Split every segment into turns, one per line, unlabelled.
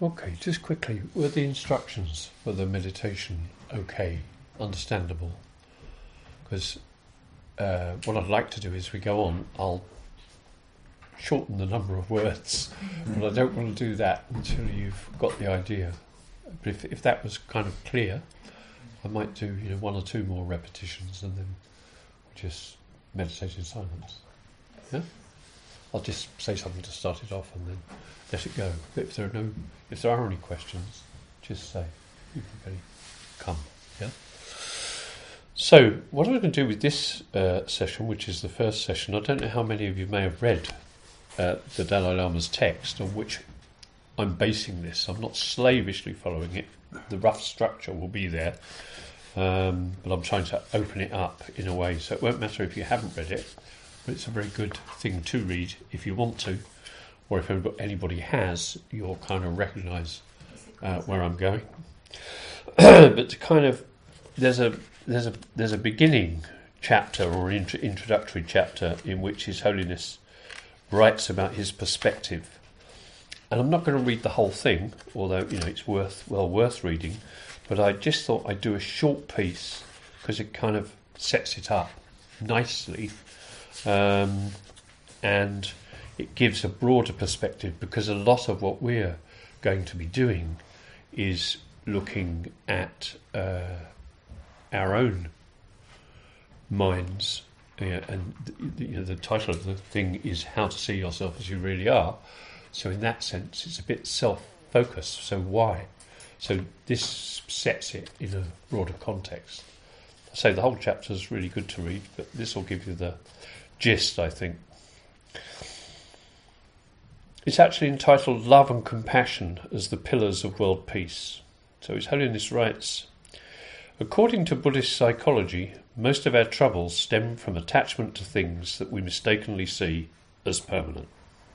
Okay, just quickly, were the instructions for the meditation okay, understandable? Because what I'd like to do is we go on, I'll shorten the number of words, but I don't want to do that until you've got the idea. But if that was kind of clear, I might do one or two more repetitions and then just meditate in silence. Yeah? I'll just say something to start it off and then let it go. But if there are any questions, just say. You can really come. Yeah. So what I'm going to do with this session, which is the first session, I don't know how many of you may have read the Dalai Lama's text on which I'm basing this. I'm not slavishly following it. The rough structure will be there, but I'm trying to open it up in a way so it won't matter if you haven't read it, but it's a very good thing to read if you want to, or if anybody has, you'll kind of recognise where I'm going. But to kind of there's a beginning chapter or an introductory chapter in which His Holiness writes about his perspective, and I'm not going to read the whole thing, although it's worth reading. But I just thought I'd do a short piece because it kind of sets it up nicely, and it gives a broader perspective, because a lot of what we're going to be doing is looking at our own minds, and the title of the thing is How to See Yourself as You Really Are. So in that sense, it's a bit self-focused. So why? So this sets it in a broader context. I say the whole chapter is really good to read, but this will give you the gist, I think. It's actually entitled Love and Compassion as the Pillars of World Peace. So His Holiness writes, according to Buddhist psychology, most of our troubles stem from attachment to things that we mistakenly see as permanent.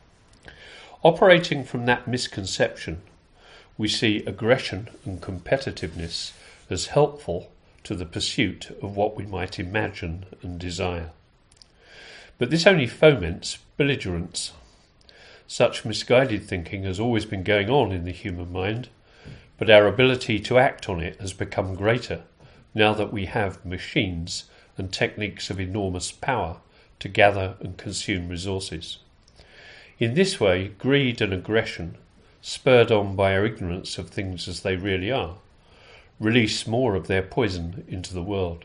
Operating from that misconception, we see aggression and competitiveness as helpful to the pursuit of what we might imagine and desire. But this only foments belligerence. Such misguided thinking has always been going on in the human mind, but our ability to act on it has become greater now that we have machines and techniques of enormous power to gather and consume resources. In this way, greed and aggression, spurred on by our ignorance of things as they really are, release more of their poison into the world.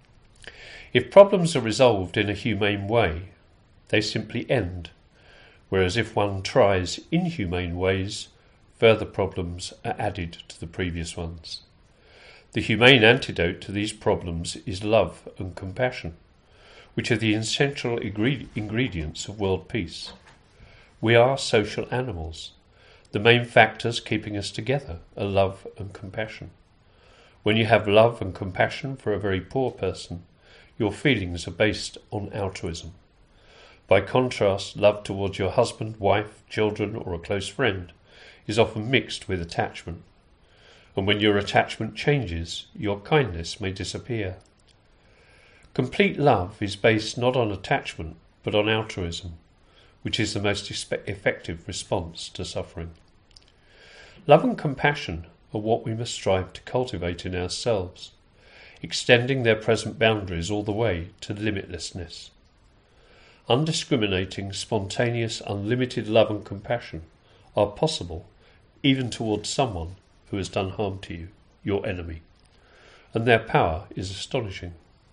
If problems are resolved in a humane way, they simply end, whereas if one tries inhumane ways, further problems are added to the previous ones. The humane antidote to these problems is love and compassion, which are the essential ingredients of world peace. We are social animals. The main factors keeping us together are love and compassion. When you have love and compassion for a very poor person, your feelings are based on altruism. By contrast, love towards your husband, wife, children, or a close friend is often mixed with attachment. And when your attachment changes, your kindness may disappear. Complete love is based not on attachment, but on altruism, which is the most effective response to suffering. Love and compassion are what we must strive to cultivate in ourselves, extending their present boundaries all the way to limitlessness. Undiscriminating, spontaneous, unlimited love and compassion are possible even towards someone who has done harm to you, your enemy, and their power is astonishing.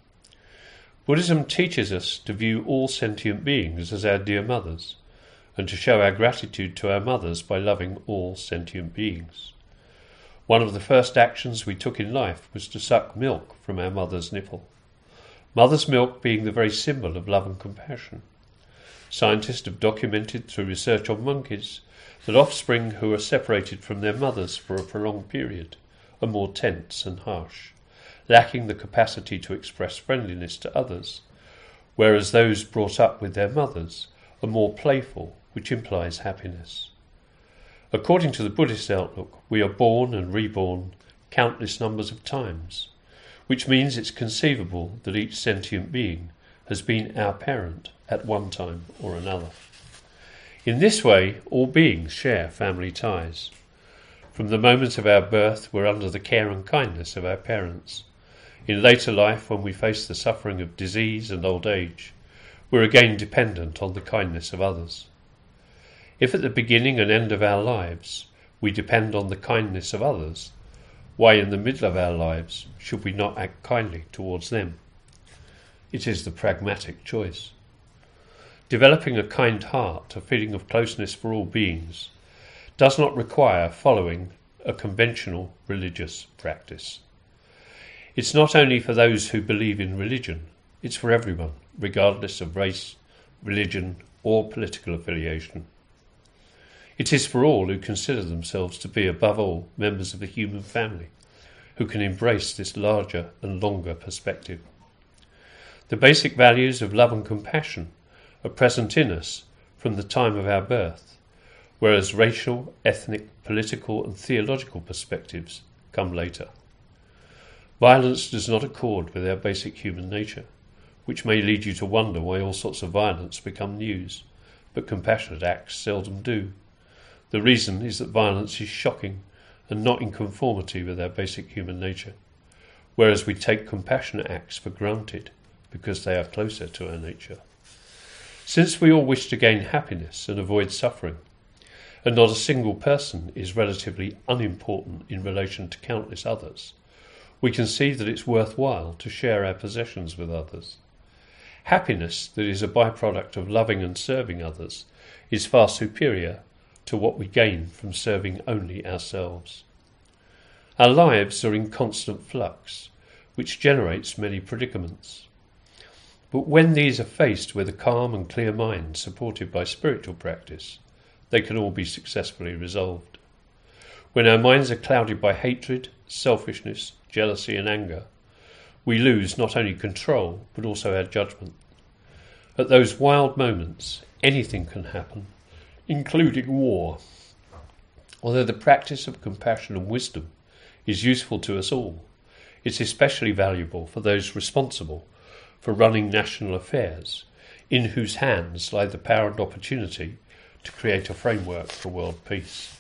Buddhism teaches us to view all sentient beings as our dear mothers, and to show our gratitude to our mothers by loving all sentient beings. One of the first actions we took in life was to suck milk from our mother's nipple, mother's milk being the very symbol of love and compassion. Scientists have documented through research on monkeys that offspring who are separated from their mothers for a prolonged period are more tense and harsh, lacking the capacity to express friendliness to others, whereas those brought up with their mothers are more playful, which implies happiness. According to the Buddhist outlook, we are born and reborn countless numbers of times, which means it's conceivable that each sentient being has been our parent at one time or another. In this way, all beings share family ties. From the moment of our birth, we're under the care and kindness of our parents. In later life, when we face the suffering of disease and old age, we're again dependent on the kindness of others. If at the beginning and end of our lives we depend on the kindness of others, why in the middle of our lives should we not act kindly towards them? It is the pragmatic choice. Developing a kind heart, a feeling of closeness for all beings, does not require following a conventional religious practice. It's not only for those who believe in religion, it's for everyone, regardless of race, religion, or political affiliation. It is for all who consider themselves to be, above all, members of the human family, who can embrace this larger and longer perspective. The basic values of love and compassion are present in us from the time of our birth, whereas racial, ethnic, political and theological perspectives come later. Violence does not accord with our basic human nature, which may lead you to wonder why all sorts of violence become news, but compassionate acts seldom do. The reason is that violence is shocking and not in conformity with our basic human nature, whereas we take compassionate acts for granted because they are closer to our nature. Since we all wish to gain happiness and avoid suffering, and not a single person is relatively unimportant in relation to countless others, we can see that it's worthwhile to share our possessions with others. Happiness that is a byproduct of loving and serving others is far superior to what we gain from serving only ourselves. Our lives are in constant flux, which generates many predicaments. But when these are faced with a calm and clear mind supported by spiritual practice, they can all be successfully resolved. When our minds are clouded by hatred, selfishness, jealousy and anger, we lose not only control but also our judgment. At those wild moments, anything can happen, including war. Although the practice of compassion and wisdom is useful to us all, it's especially valuable for those responsible for running national affairs, in whose hands lie the power and opportunity to create a framework for world peace.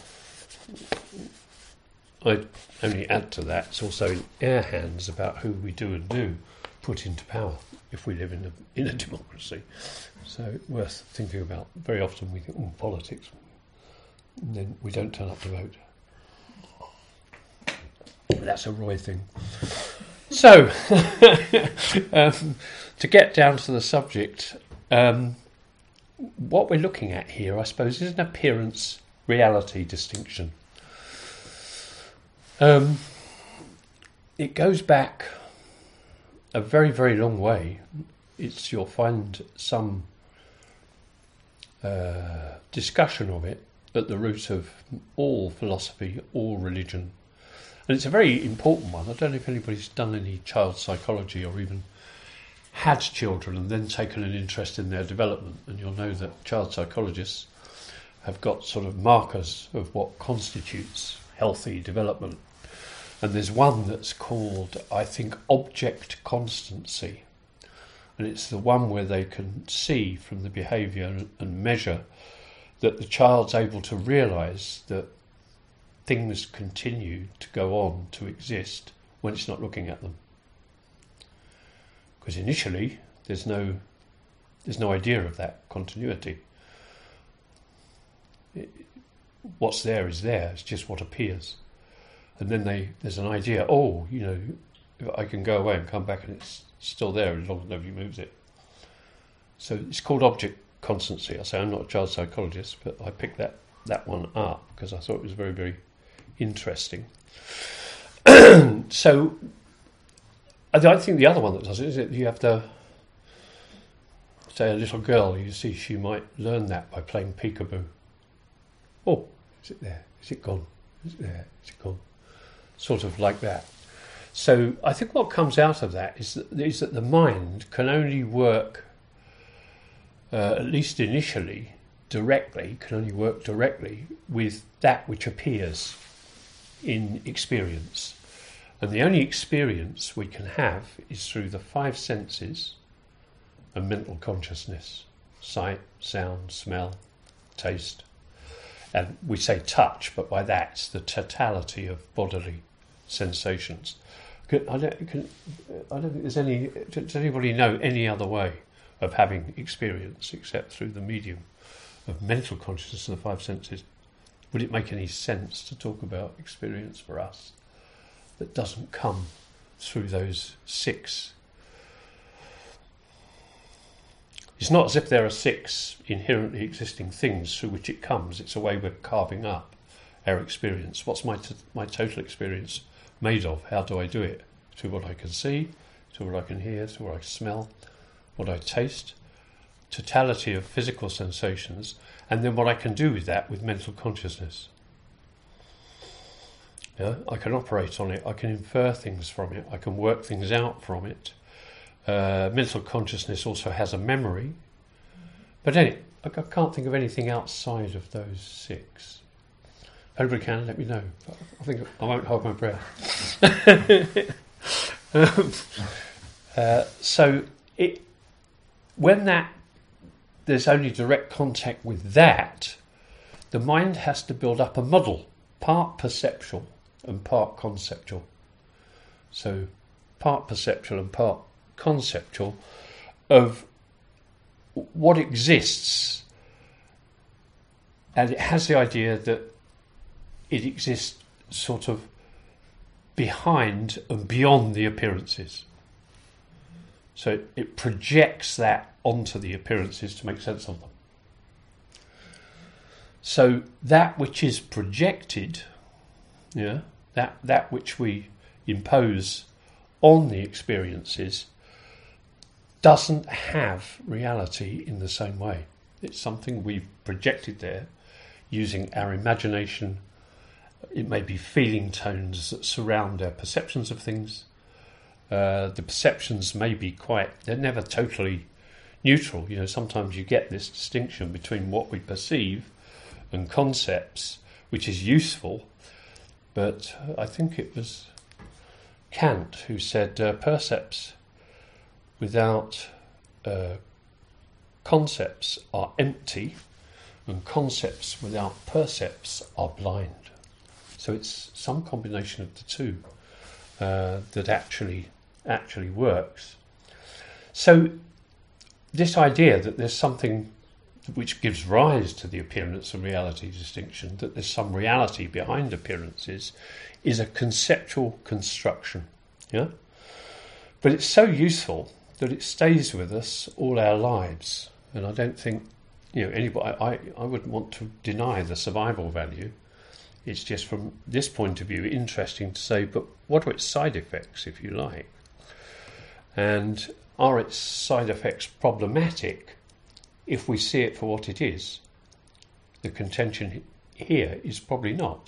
I'd only add to that, it's also in our hands about who we do and do put into power if we live in a democracy. So worth thinking about. Very often we think, politics, and then we don't turn up to vote. That's a Roy thing. So, to get down to the subject, what we're looking at here, I suppose, is an appearance-reality distinction. It goes back a very, very long way. You'll find some discussion of it at the root of all philosophy, all religion. And it's a very important one. I don't know if anybody's done any child psychology or even had children and then taken an interest in their development. And you'll know that child psychologists have got sort of markers of what constitutes healthy development. And there's one that's called, I think, object constancy. And it's the one where they can see from the behaviour and measure that the child's able to realise that things continue to go on to exist when it's not looking at them. Because initially there's no idea of that continuity. What's there is there, it's just what appears. And then there's an idea, I can go away and come back and it's still there as long as nobody moves it. So it's called object constancy. I say I'm not a child psychologist, but I picked that one up because I thought it was very, very interesting. So I think the other one that does it is that you have to say a little girl, you see, she might learn that by playing peekaboo. Oh, is it there? Is it gone? Is it there? Is it gone? Sort of like that. So I think what comes out of that is that the mind can only work, at least initially, can only work directly with that which appears in experience. And the only experience we can have is through the five senses and mental consciousness: sight, sound, smell, taste. And we say touch, but by that it's the totality of bodily sensations. I don't think there's any. Does anybody know any other way of having experience except through the medium of mental consciousness and the five senses? Would it make any sense to talk about experience for us that doesn't come through those six? It's not as if there are six inherently existing things through which it comes. It's a way we're carving up our experience. What's my total experience made of? How do I do it? To what I can see, to what I can hear, to what I smell, what I taste, totality of physical sensations, and then what I can do with that with mental consciousness. Yeah, I can operate on it, I can infer things from it, I can work things out from it. Mental consciousness also has a memory, but anyway, I can't think of anything outside of those six. If anybody can, let me know. I think I won't hold my breath. When there's only direct contact with that, the mind has to build up a model, part perceptual and part conceptual. So part perceptual and part conceptual of what exists, and it has the idea that it exists sort of behind and beyond the appearances. So it projects that onto the appearances to make sense of them. So that which is projected, that which we impose on the experiences doesn't have reality in the same way. It's something we've projected there using our imagination. It may be feeling tones that surround our perceptions of things. The perceptions may be they're never totally neutral. Sometimes you get this distinction between what we perceive and concepts, which is useful, but I think it was Kant who said percepts without concepts are empty, and concepts without percepts are blind. So it's some combination of the two that actually works. So this idea that there's something which gives rise to the appearance and reality distinction, that there's some reality behind appearances, is a conceptual construction. Yeah? But it's so useful that it stays with us all our lives. And I don't think anybody, I wouldn't want to deny the survival value. It's just from this point of view interesting to say, but what are its side effects, if you like? And are its side effects problematic if we see it for what it is? The contention here is probably not.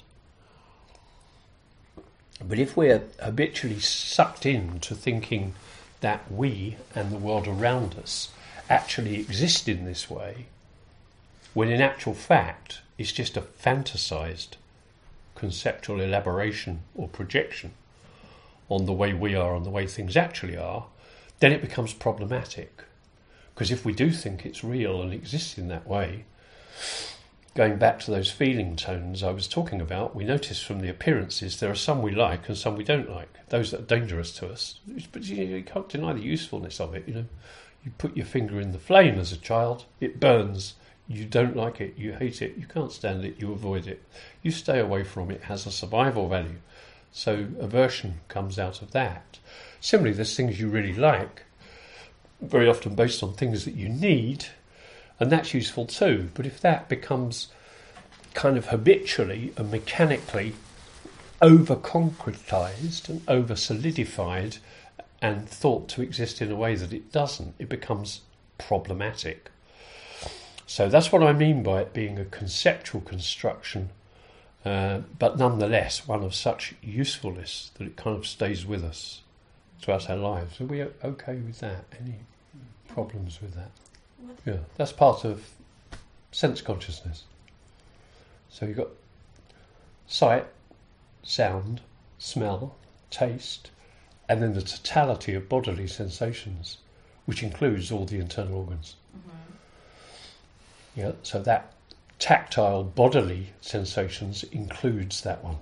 But if we're habitually sucked into thinking that we and the world around us actually exist in this way, when in actual fact it's just a fantasized conceptual elaboration or projection on the way we are and the way things actually are, then it becomes problematic. Because if we do think it's real and exists in that way, going back to those feeling tones I was talking about, we notice from the appearances there are some we like and some we don't like, those that are dangerous to us. But you can't deny the usefulness of it. You put your finger in the flame as a child, it burns. You don't like it, you hate it, you can't stand it, you avoid it. You stay away from it, it has a survival value. So aversion comes out of that. Similarly, there's things you really like, very often based on things that you need, and that's useful too. But if that becomes kind of habitually and mechanically over-concretized and over-solidified and thought to exist in a way that it doesn't, it becomes problematic. So that's what I mean by it being a conceptual construction, but nonetheless one of such usefulness that it kind of stays with us throughout our lives. Are we okay with that? Any problems with that? Yeah, that's part of sense consciousness. So you've got sight, sound, smell, taste, and then the totality of bodily sensations, which includes all the internal organs. Mm-hmm. Yeah, so that tactile bodily sensations includes that one.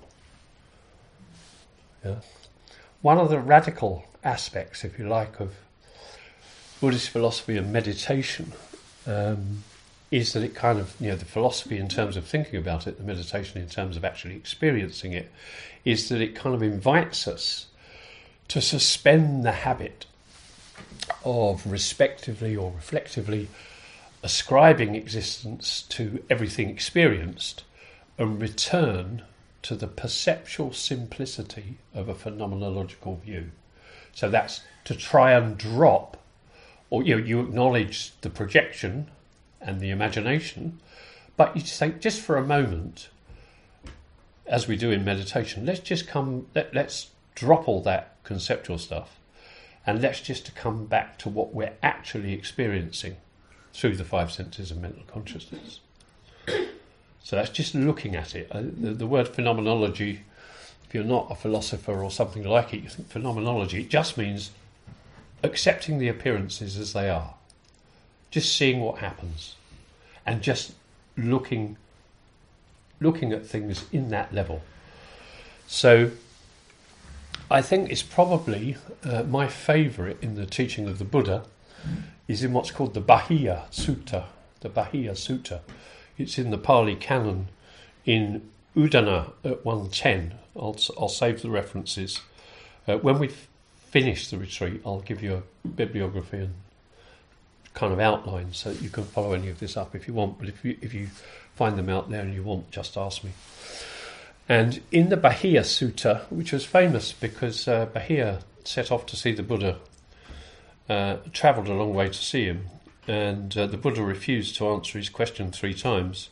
Yeah. One of the radical aspects, if you like, of Buddhist philosophy and meditation is that it kind of, the philosophy in terms of thinking about it, the meditation in terms of actually experiencing it, is that it kind of invites us to suspend the habit of respectively or reflectively ascribing existence to everything experienced and return to the perceptual simplicity of a phenomenological view. So that's to try and drop, or you acknowledge the projection and the imagination, but you just think, just for a moment, as we do in meditation, let's drop all that conceptual stuff, and let's just come back to what we're actually experiencing through the five senses of mental consciousness. So that's just looking at it. The word phenomenology, if you're not a philosopher or something like it, you think phenomenology, it just means accepting the appearances as they are, just seeing what happens, and just looking at things in that level. So I think it's probably my favourite in the teaching of the Buddha is in what's called the Bahiya Sutta. The Bahiya Sutta. It's in the Pali Canon in Udana at 110. I'll save the references. When we finish the retreat, I'll give you a bibliography and kind of outline so that you can follow any of this up if you want. But if you find them out there and you want, just ask me. And in the Bahiya Sutta, which was famous because Bahiya set off to see the Buddha, travelled a long way to see him, and the Buddha refused to answer his question 3 times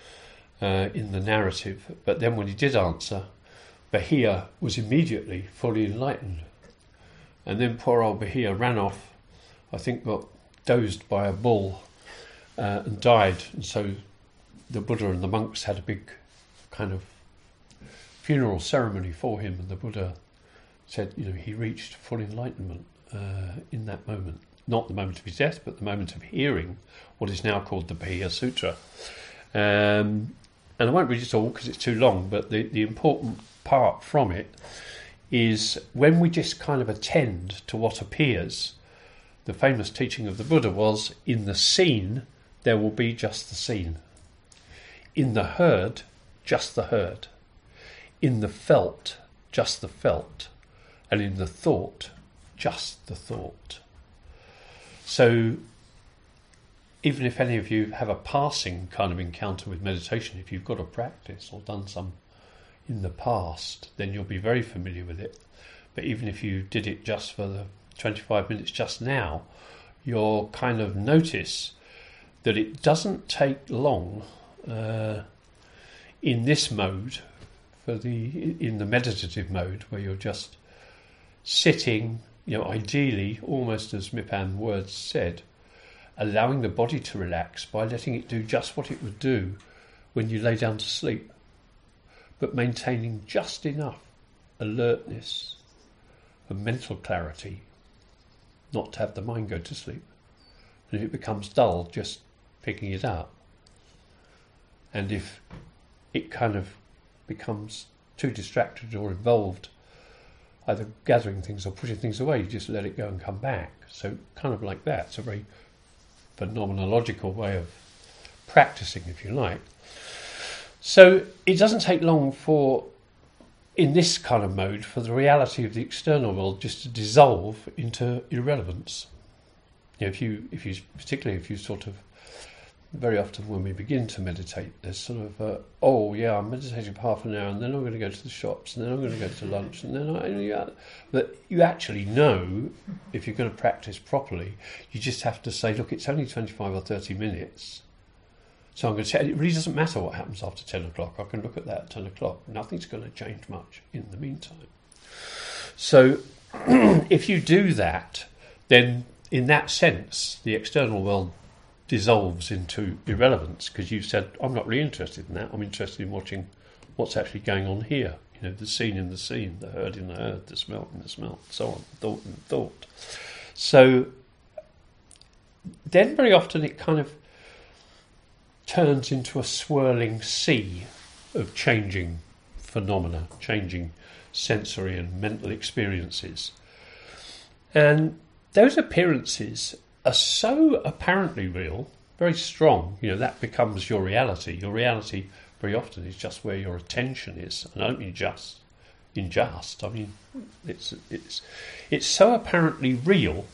in the narrative. But then when he did answer, Bahiya was immediately fully enlightened. And then poor old Bahiya ran off, I think got dozed by a bull and died. And so the Buddha and the monks had a big kind of funeral ceremony for him, and the Buddha said, he reached full enlightenment in that moment. Not the moment of his death, but the moment of hearing what is now called the Bahiya Sutra. And I won't read it all because it's too long, but the important part from it is when we just kind of attend to what appears. The famous teaching of the Buddha was, in the seen, there will be just the seen. In the heard, just the heard. In the felt, just the felt. And in the thought, just the thought. So even if any of you have a passing kind of encounter with meditation, if you've got a practice or done some in the past, then you'll be very familiar with it. But even if you did it just for the 25 minutes just now, you'll kind of notice that it doesn't take long in this mode, in the meditative mode, where you're just sitting, ideally, almost as Mipan words said, allowing the body to relax by letting it do just what it would do when you lay down to sleep, but maintaining just enough alertness and mental clarity not to have the mind go to sleep. And if it becomes dull, just picking it up. And if it kind of becomes too distracted or involved, either gathering things or pushing things away, you just let it go and come back. So kind of like that. It's a very phenomenological way of practicing, if you like. So it doesn't take long in this kind of mode, for the reality of the external world just to dissolve into irrelevance. Particularly if you sort of, very often when we begin to meditate, there's sort of, I'm meditating for half an hour, and then I'm going to go to the shops, and then I'm going to go to lunch, and then but you actually know, if you're going to practice properly, you just have to say, look, it's only 25 or 30 minutes. So I'm going to say, it really doesn't matter what happens after 10 o'clock. I can look at that at 10 o'clock. Nothing's going to change much in the meantime. So if you do that, then in that sense, the external world dissolves into irrelevance, because you've said, I'm not really interested in that. I'm interested in watching what's actually going on here. The seen in the seen, the heard in the heard, the smelt in the smelt, so on, thought in the thought. So then very often it kind of turns into a swirling sea of changing phenomena, changing sensory and mental experiences. And those appearances are so apparently real, very strong, that becomes your reality. Your reality very often is just where your attention is, and I don't mean just in just. I mean, it's so apparently real,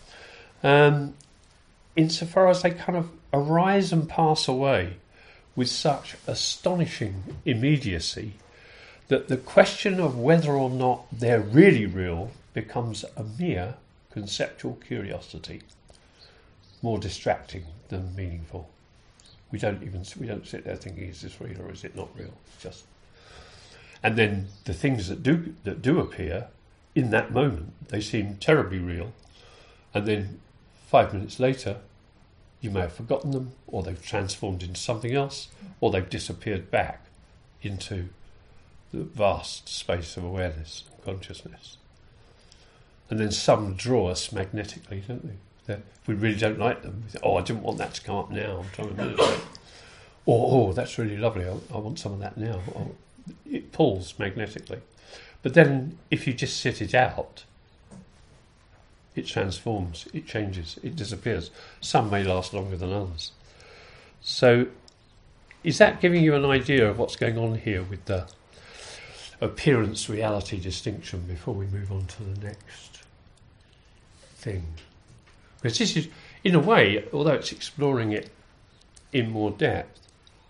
insofar as they kind of arise and pass away with such astonishing immediacy that the question of whether or not they're really real becomes a mere conceptual curiosity, more distracting than meaningful. We don't sit there thinking, is this real or is it not real? Just, and then the things that do appear in that moment, they seem terribly real, and then 5 minutes later, you may have forgotten them, or they've transformed into something else, or they've disappeared back into the vast space of awareness and consciousness. And then some draw us magnetically, don't they? If we really don't like them, we think, I didn't want that to come up now, I'm trying to meditate. Or, that's really lovely, I want some of that now. Or, it pulls magnetically. But then, if you just sit it out, it transforms, it changes, it disappears. Some may last longer than others. So, is that giving you an idea of what's going on here with the appearance-reality distinction before we move on to the next thing? Because this is, in a way, although it's exploring it in more depth,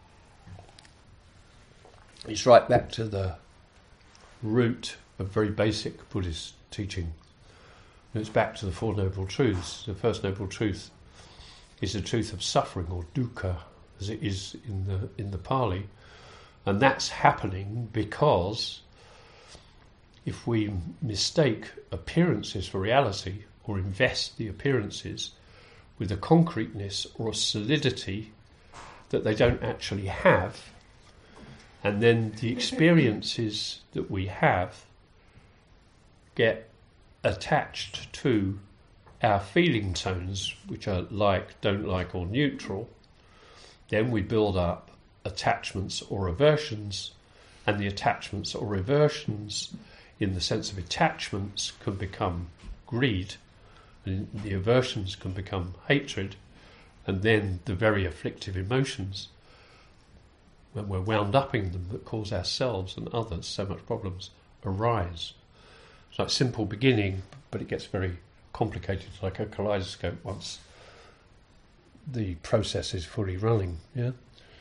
it's right back to the root of very basic Buddhist teaching. And it's back to the Four Noble Truths. The first Noble Truth is the truth of suffering, or dukkha, as it is in the Pali. And that's happening because if we mistake appearances for reality, or invest the appearances with a concreteness or a solidity that they don't actually have, and then the experiences that we have get attached to our feeling tones, which are like, don't like, or neutral, then we build up attachments or aversions, and the attachments or aversions in the sense of attachments can become greed, and the aversions can become hatred, and then the very afflictive emotions, when we're wound up in them, that cause ourselves and others so much problems, arise. It's like simple beginning, but it gets very complicated, like a kaleidoscope once the process is fully running. Yeah.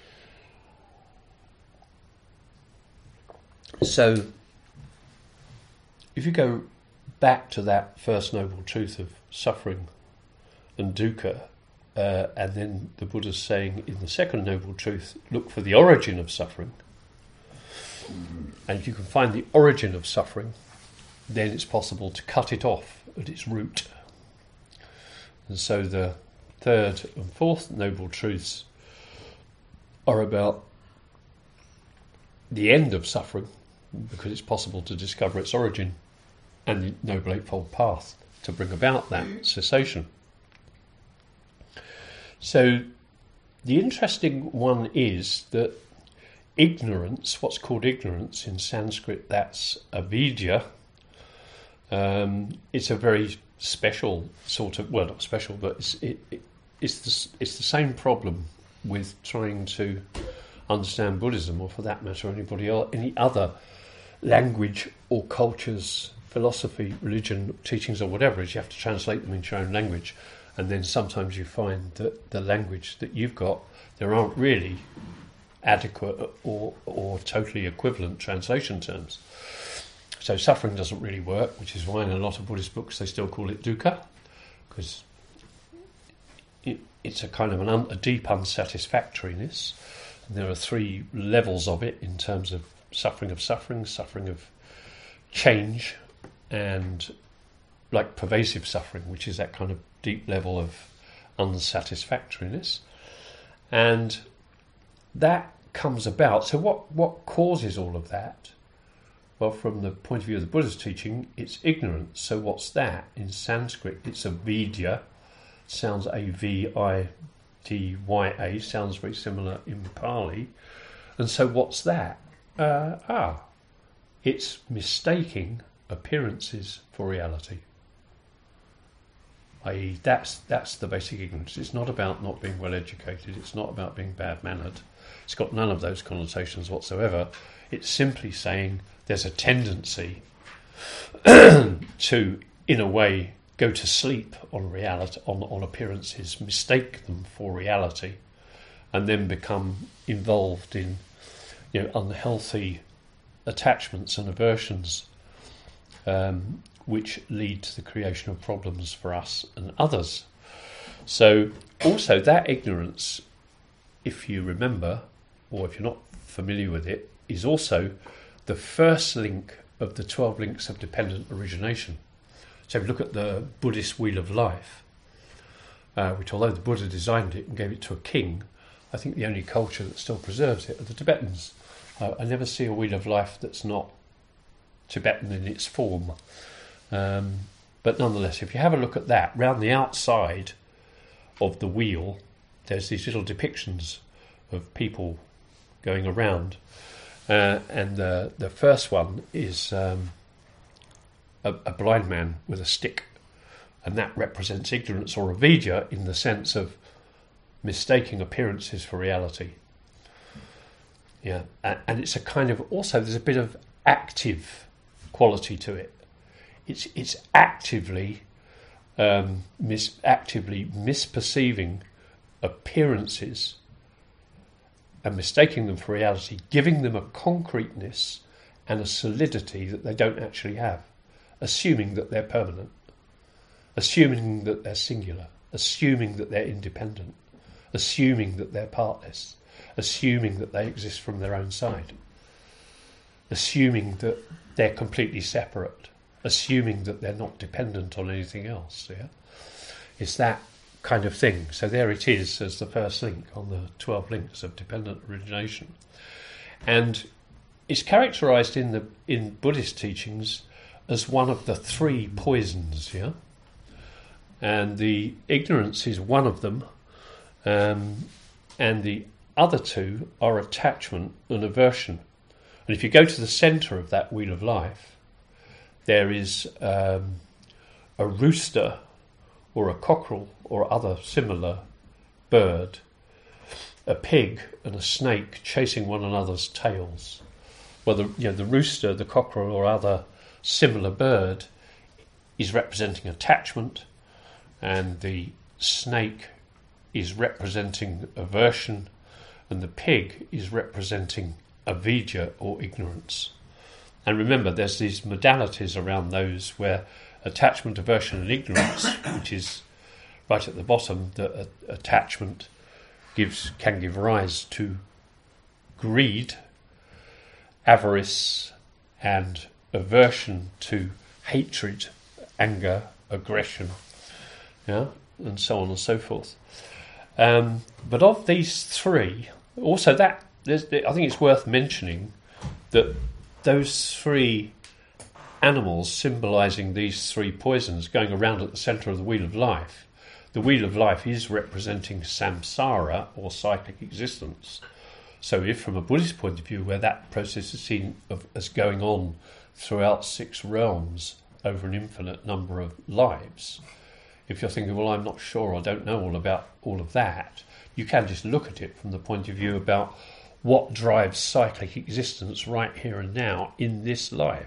So, if you go back to that first noble truth of suffering and dukkha, and then the Buddha's saying in the second noble truth, look for the origin of suffering. And if you can find the origin of suffering, then it's possible to cut it off at its root. And so the third and fourth noble truths are about the end of suffering, because it's possible to discover its origin, and the Noble Eightfold Path to bring about that cessation. So the interesting one is that ignorance, what's called ignorance in Sanskrit, that's avidya. It's a very special sort of, well, not special, but it's the same problem with trying to understand Buddhism, or for that matter any other language or culture's philosophy, religion, teachings, or whatever, is you have to translate them into your own language. And then sometimes you find that the language that you've got, there aren't really adequate or totally equivalent translation terms. So suffering doesn't really work, which is why in a lot of Buddhist books they still call it dukkha, because it's a kind of a deep unsatisfactoriness. And there are three levels of it in terms of suffering of change, and like pervasive suffering, which is that kind of deep level of unsatisfactoriness. And that comes about. So what causes all of that? Well, from the point of view of the Buddha's teaching, it's ignorance. So what's that? In Sanskrit, it's avidya. Sounds A-V-I-D-Y-A. Stya sounds very similar in Pali. And so what's that? It's mistaking appearances for reality. I.e., that's the basic ignorance. It's not about not being well educated. It's not about being bad-mannered. It's got none of those connotations whatsoever. It's simply saying there's a tendency to, in a way, go to sleep on reality, on appearances, mistake them for reality, and then become involved in, unhealthy attachments and aversions, which lead to the creation of problems for us and others. So, also that ignorance, if you remember, or if you're not familiar with it, is also the first link of the 12 links of dependent origination. So if you look at the Buddhist Wheel of Life, which although the Buddha designed it and gave it to a king, I think the only culture that still preserves it are the Tibetans. I never see a Wheel of Life that's not Tibetan in its form. But nonetheless, if you have a look at that, round the outside of the wheel, there's these little depictions of people going around. And the first one is a blind man with a stick, and that represents ignorance or avidya in the sense of mistaking appearances for reality. Yeah, and it's a kind of, also there's a bit of active quality to it. It's actively misperceiving appearances and mistaking them for reality, giving them a concreteness and a solidity that they don't actually have, assuming that they're permanent, assuming that they're singular, assuming that they're independent, assuming that they're partless, assuming that they exist from their own side, assuming that they're completely separate, assuming that they're not dependent on anything else. Yeah, it's that kind of thing. So there it is as the first link on the 12 links of dependent origination, and it's characterized in Buddhist teachings as one of the 3 poisons. Yeah, and the ignorance is one of them, and the other 2 are attachment and aversion. And if you go to the centre of that wheel of life, there is a rooster or a cockerel or other similar bird, a pig and a snake chasing one another's tails. Well, the rooster, the cockerel or other similar bird is representing attachment, and the snake is representing aversion, and the pig is representing avidya or ignorance. And remember, there's these modalities around those where attachment, aversion and ignorance, which is right at the bottom, that attachment can give rise to greed, avarice, and aversion to hatred, anger, aggression, and so on and so forth. But of these 3, also I think it's worth mentioning that those 3 animals symbolising these 3 poisons going around at the centre of the Wheel of Life, the Wheel of Life is representing samsara or cyclic existence. So if from a Buddhist point of view, where that process is seen as going on throughout 6 realms over an infinite number of lives, if you're thinking, well, I'm not sure, I don't know all about all of that, you can just look at it from the point of view about what drives cyclic existence right here and now in this life.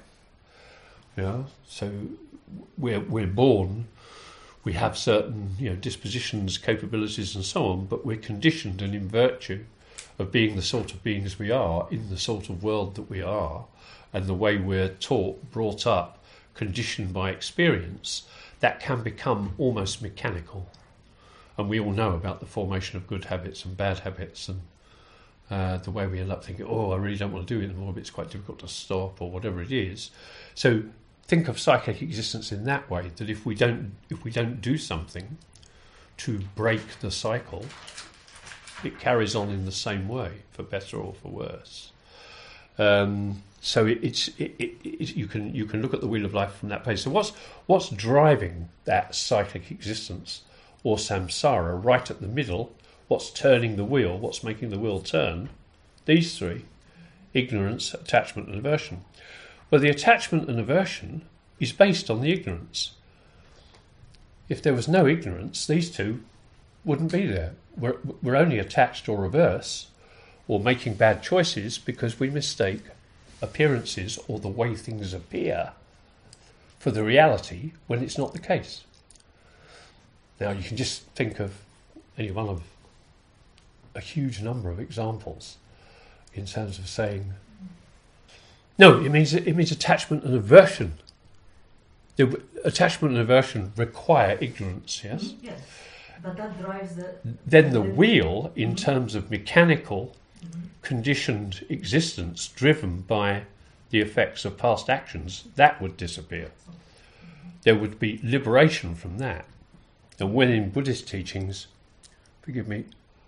So we're born, we have certain dispositions, capabilities and so on, but we're conditioned, and in virtue of being the sort of beings we are, in the sort of world that we are, and the way we're taught, brought up, conditioned by experience, that can become almost mechanical. And we all know about the formation of good habits and bad habits, and the way we end up thinking, I really don't want to do it anymore, but it's quite difficult to stop, or whatever it is. So think of cyclic existence in that way, that if we don't do something to break the cycle, it carries on in the same way, for better or for worse. So you can look at the Wheel of Life from that place. So what's driving that cyclic existence or samsara right at the middle? what's turning the wheel, what's making the wheel turn, these three, ignorance, attachment and aversion. Well, the attachment and aversion is based on the ignorance. If there was no ignorance, these two wouldn't be there. We're only attached or averse or making bad choices because we mistake appearances or the way things appear for the reality when it's not the case. Now, you can just think of any one of a huge number of examples in terms of saying, no, it means attachment and aversion. The attachment and aversion require ignorance, yes?
Yes, but that drives the...
Then the wheel, in terms of mechanical, conditioned existence driven by the effects of past actions, that would disappear. There would be liberation from that. And when in Buddhist teachings, forgive me,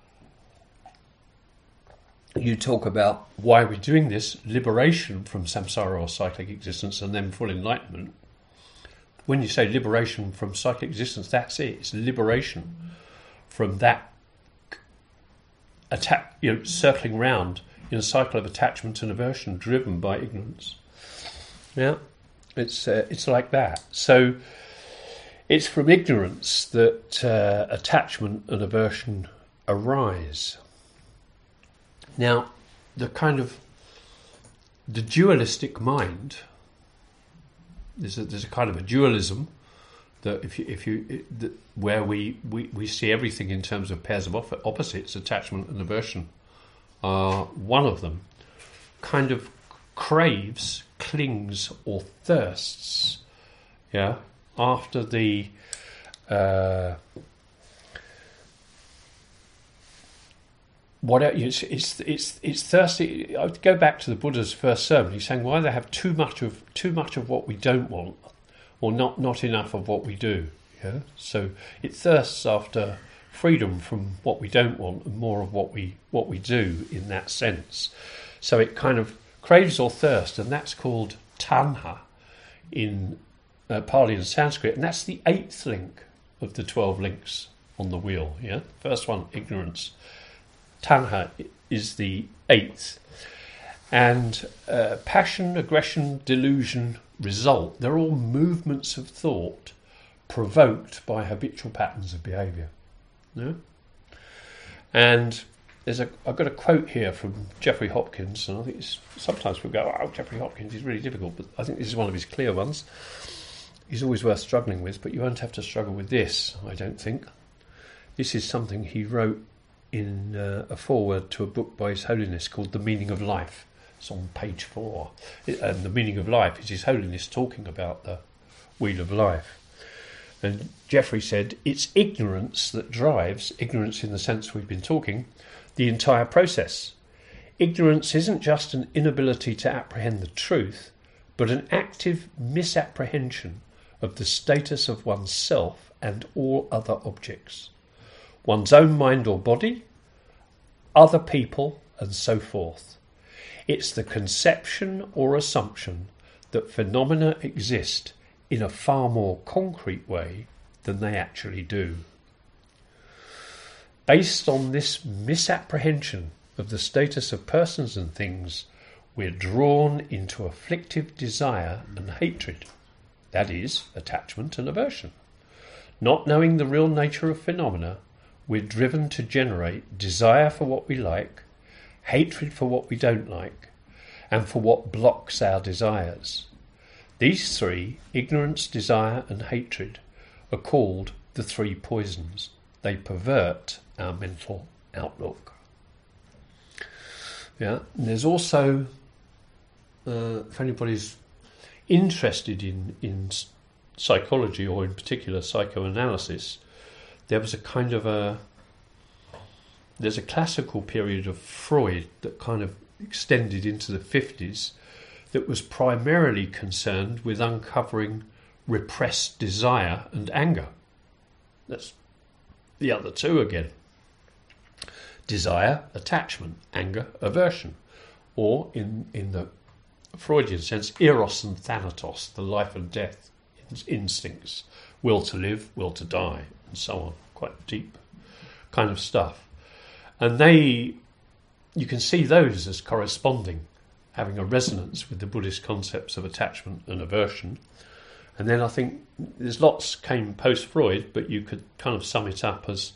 you talk about why we're doing this, liberation from samsara or cyclic existence and then full enlightenment. When you say liberation from cyclic existence, that's it. It's liberation from that circling round in a cycle of attachment and aversion driven by ignorance. Yeah, it's like that. So it's from ignorance that attachment and aversion arise. Now, the dualistic mind, there's a kind of a dualism that where we see everything in terms of pairs of opposites, attachment and aversion are one of them, kind of craves, clings or thirsts, yeah, after the it's thirsty. I would go back to the Buddha's first sermon. He's saying, why they have too much of what we don't want, or not enough of what we do. Yeah. So it thirsts after freedom from what we don't want and more of what we do in that sense. So it kind of craves or thirsts, and that's called tanha in Pali and Sanskrit, and that's the 8th link of the 12 links on the wheel. Yeah. First one, ignorance. Tanha is the 8th. And passion, aggression, delusion, result, they're all movements of thought provoked by habitual patterns of behaviour. Yeah? And I've got a quote here from Geoffrey Hopkins, and I think sometimes people go, oh, Geoffrey Hopkins is really difficult, but I think this is one of his clear ones. He's always worth struggling with, but you won't have to struggle with this, I don't think. This is something he wrote in a foreword to a book by His Holiness called The Meaning of Life. It's on page 4. And the meaning of life is His Holiness talking about the wheel of life. And Geoffrey said, it's ignorance that drives, ignorance in the sense we've been talking, the entire process. Ignorance isn't just an inability to apprehend the truth, but an active misapprehension of the status of oneself and all other objects. One's own mind or body, other people, and so forth. It's the conception or assumption that phenomena exist in a far more concrete way than they actually do. Based on this misapprehension of the status of persons and things, we're drawn into afflictive desire and hatred, that is, attachment and aversion. Not knowing the real nature of phenomena, we're driven to generate desire for what we like, hatred for what we don't like, and for what blocks our desires. These three, ignorance, desire, and hatred, are called the 3 poisons. They pervert our mental outlook. Yeah, and there's also, if anybody's interested in psychology or in particular psychoanalysis, there was there's a classical period of Freud that kind of extended into the 50s that was primarily concerned with uncovering repressed desire and anger. That's the other two again. Desire, attachment, anger, aversion. Or in the Freudian sense, eros and thanatos, the life and death instincts, will to live, will to die, and so on. Quite deep kind of stuff. And you can see those as corresponding, having a resonance with the Buddhist concepts of attachment and aversion. And then I think there's lots came post-Freud, but you could kind of sum it up as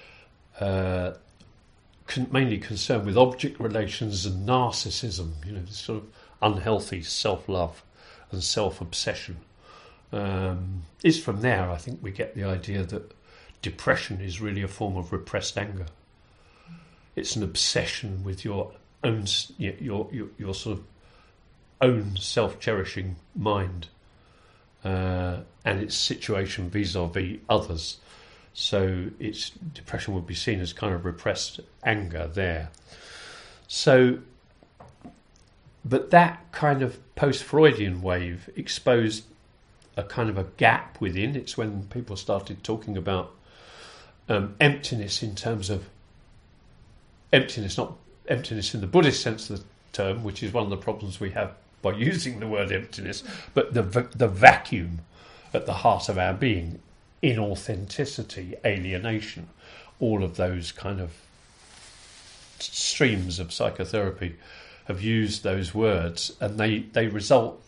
mainly concerned with object relations and narcissism, this sort of unhealthy self-love and self-obsession. It's from there, I think, we get the idea that depression is really a form of repressed anger. It's an obsession with your own, your sort of own self-cherishing mind. And its situation vis-a-vis others. So its depression would be seen as kind of repressed anger there. So, but that kind of post-Freudian wave exposed a kind of a gap within. It's when people started talking about emptiness in terms of emptiness, not emptiness in the Buddhist sense of the term, which is one of the problems we have by using the word emptiness, but the vacuum at the heart of our being, inauthenticity, alienation, all of those kind of streams of psychotherapy have used those words, and they result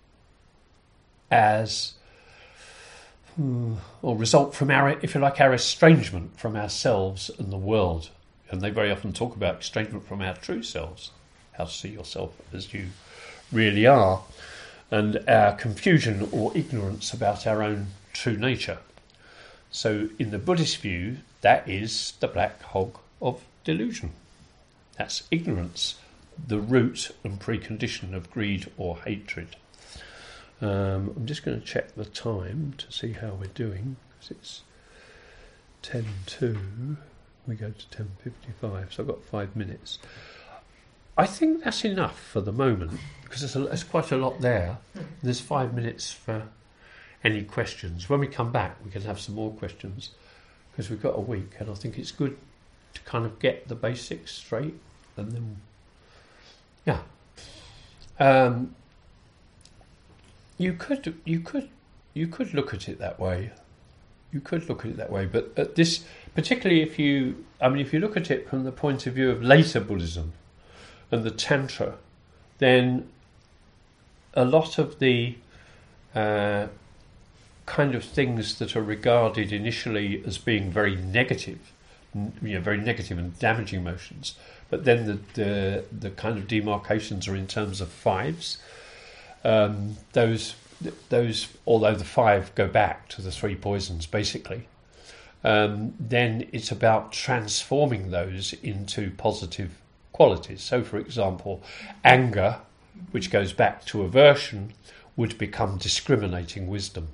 from our, if you like, our estrangement from ourselves and the world. And they very often talk about estrangement from our true selves, how to see yourself as you really are, and our confusion or ignorance about our own true nature. So in the Buddhist view, that is the black hog of delusion. That's ignorance, the root and precondition of greed or hatred. I'm just going to check the time to see how we're doing, because it's 10:02, we go to 10:55, so I've got 5 minutes. I think that's enough for the moment, because there's quite a lot there. There's 5 minutes for any questions. When we come back, we can have some more questions, because we've got a week, and I think it's good to kind of get the basics straight, and then, you could look at it that way. You could look at it that way, but at this, particularly if you look at it from the point of view of later Buddhism and the Tantra, then a lot of the kind of things that are regarded initially as being very negative and damaging emotions, but then the kind of demarcations are in terms of fives. Those, although the five go back to the three poisons, basically, then it's about transforming those into positive qualities. So, for example, anger, which goes back to aversion, would become discriminating wisdom.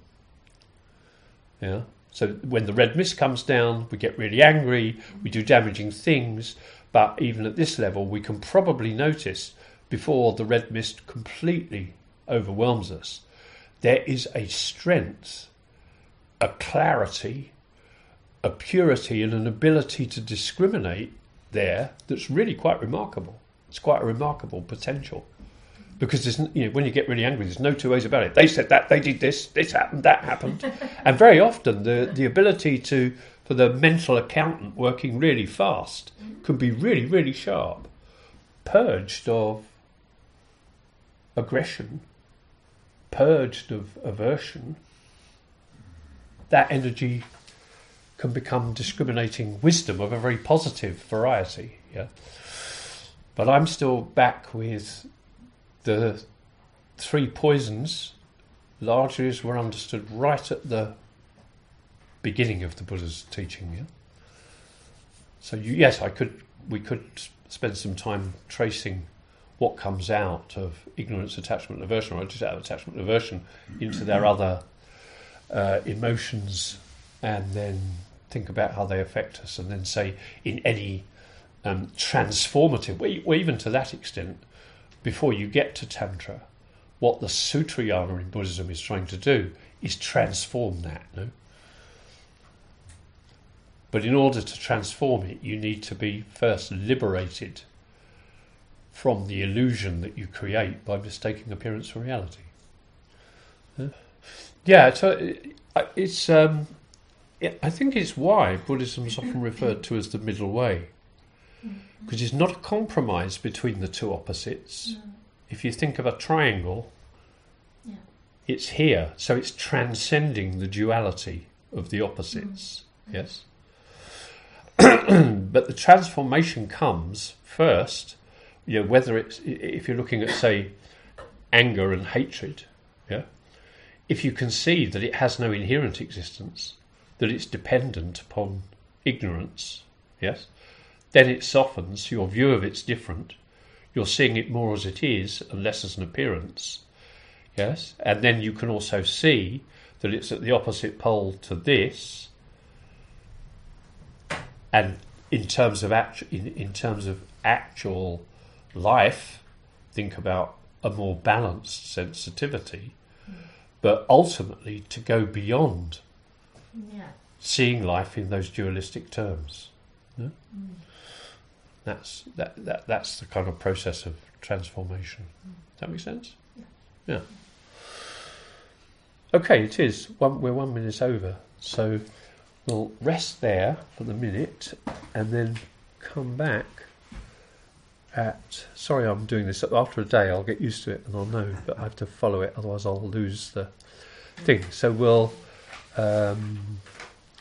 Yeah. So when the red mist comes down, we get really angry, we do damaging things, but even at this level, we can probably notice before the red mist completely overwhelms us, there is a strength, a clarity, a purity, and an ability to discriminate there that's really quite remarkable. It's quite a remarkable potential. Because there's, when you get really angry, there's no two ways about it. They said that, they did this happened, that happened. And very often the ability for the mental accountant working really fast can be really, really sharp, purged of aggression, purged of aversion. That energy can become discriminating wisdom of a very positive variety. Yeah. But I'm still back with the three poisons, largely as were understood right at the beginning of the Buddha's teaching. Yeah? So yes, we could spend some time tracing what comes out of ignorance, attachment, and aversion, or just out of attachment and aversion into their other emotions, and then think about how they affect us, and then say in any transformative way, or even to that extent, before you get to Tantra, what the Sutrayana in Buddhism is trying to do is transform that. No? But in order to transform it, you need to be first liberated from the illusion that you create by mistaking appearance for reality. Yeah, so it's. I think it's why Buddhism is often referred to as the middle way, Because it's not a compromise between the two opposites.
No.
If you think of a triangle,
Yeah.
it's here, so it's transcending the duality of the opposites. Yes? But the transformation comes first, whether it's, if you're looking at, say, anger and hatred, yeah, if you can see that it has no inherent existence, that it's dependent upon ignorance, yes, then it softens, your view of it's different, you're seeing it more as it is and less as an appearance, yes, and then you can also see that it's at the opposite pole to this, and in terms of actual life, think about a more balanced sensitivity, but ultimately to go beyond
Yeah.
seeing life in those dualistic terms. No? That's the kind of process of transformation. Does that make sense? Yeah. Okay, it is. We're 1 minute over, so we'll rest there for the minute and then come back at... Sorry I'm doing this. After a day I'll get used to it and I'll know, but I have to follow it, otherwise I'll lose the thing. So we'll...